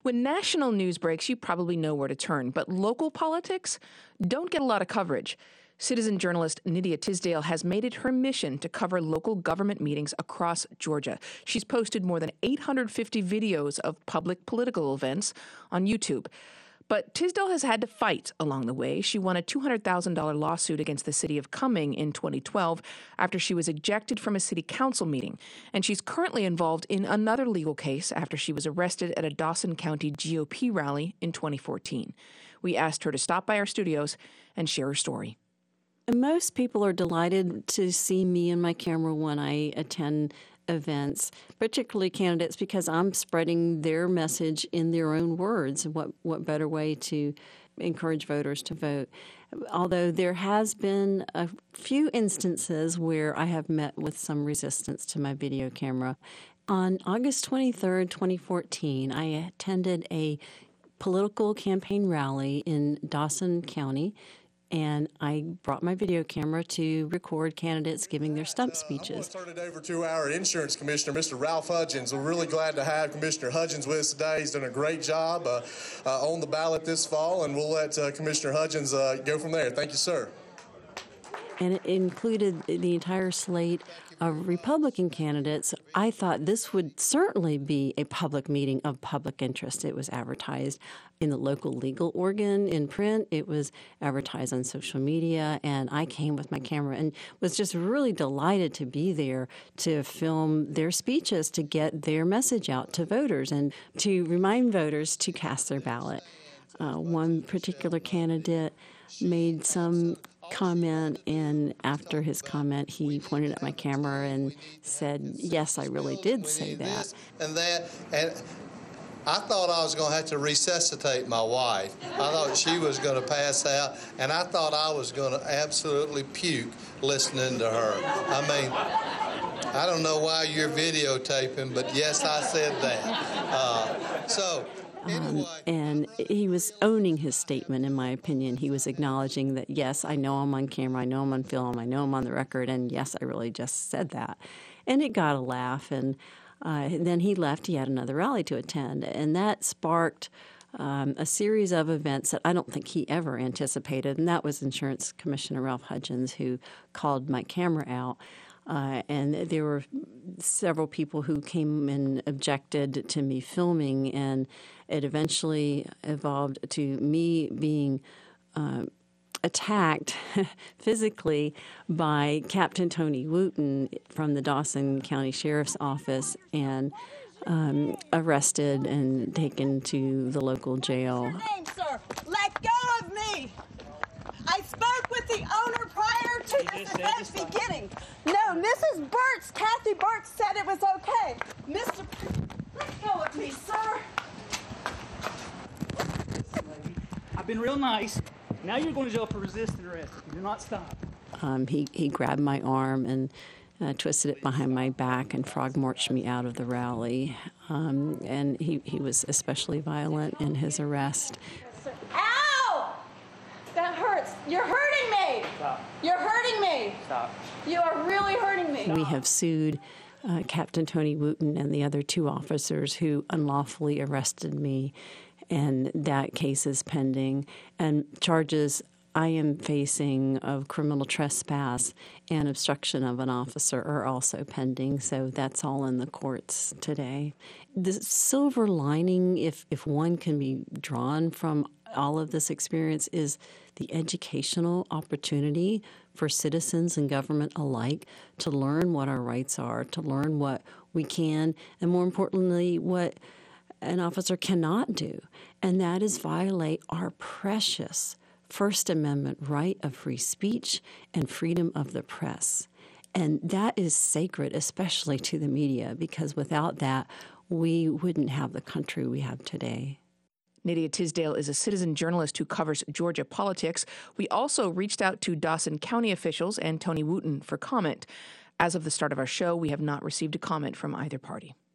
When national news breaks, you probably know where to turn, but local politics don't get a lot of coverage. Citizen journalist Nydia Tisdale has made it her mission to cover local government meetings across Georgia. She's posted more than 850 videos of public political events on YouTube. But Tisdale has had to fight along the way. She won a $200,000 lawsuit against the city of Cumming in 2012 after she was ejected from a city council meeting. And she's currently involved in another legal case after she was arrested at a Dawson County GOP rally in 2014. We asked her to stop by our studios and share her story. Most people are delighted to see me and my camera when I attend events, particularly candidates, because I'm spreading their message in their own words. What better way to encourage voters to vote? Although there has been a few instances where I have met with some resistance to my video camera. On August 23rd, 2014, I attended a political campaign rally in Dawson County, and I brought my video camera to record candidates giving their stump speeches. I'm going to turn it over to our insurance commissioner, Mr. Ralph Hudgens. We're really glad to have Commissioner Hudgens with us today. He's done a great job on the ballot this fall, and we'll let Commissioner Hudgens go from there. Thank you, sir. And it included the entire slate of Republican candidates. I thought this would certainly be a public meeting of public interest. It was advertised in the local legal organ in print. It was advertised on social media, and I came with my camera and was just really delighted to be there to film their speeches, to get their message out to voters and to remind voters to cast their ballot. One particular candidate made some comment, and after his comment, he pointed at my camera and said, "Yes, I really did say that." And I thought I was going to have to resuscitate my wife. I thought she was going to pass out, and I thought I was going to absolutely puke listening to her. I mean, I don't know why you're videotaping, but yes, I said that. And he was owning his statement, in my opinion. He was acknowledging that, yes, I know I'm on camera, I know I'm on film, I know I'm on the record, and yes, I really just said that. And it got a laugh, and then he left. He had another rally to attend, and that sparked a series of events that I don't think he ever anticipated, and that was Insurance Commissioner Ralph Hudgens, who called my camera out. And there were several people who came and objected to me filming, and it eventually evolved to me being attacked physically by Captain Tony Wooten from the Dawson County Sheriff's Office and arrested and taken to the local jail. What's your name, sir? Let go of me! I spoke with the owner prior to this event beginning. No, Mrs. Burtz, Kathy Burtz, said it was okay. Mr. Let go of me, sir. I've been real nice. Now you're going to jail for resisting arrest. If you do not stop. He grabbed my arm and twisted it behind my back and frog marched me out of the rally. And he was especially violent in his arrest. Ow! That hurts. You're hurting me. Stop. You're hurting me. Stop. You are really hurting me. We have sued Captain Tony Wooten and the other two officers who unlawfully arrested me, and that case is pending. And charges I am facing of criminal trespass and obstruction of an officer are also pending, so that's all in the courts today. The silver lining, if one can be drawn from all of this experience, is the educational opportunity for citizens and government alike to learn what our rights are, to learn what we can, and more importantly, what an officer cannot do, and that is violate our precious First Amendment right of free speech and freedom of the press. And that is sacred, especially to the media, because without that, we wouldn't have the country we have today. Nydia Tisdale is a citizen journalist who covers Georgia politics. We also reached out to Dawson County officials and Tony Wooten for comment. As of the start of our show, we have not received a comment from either party.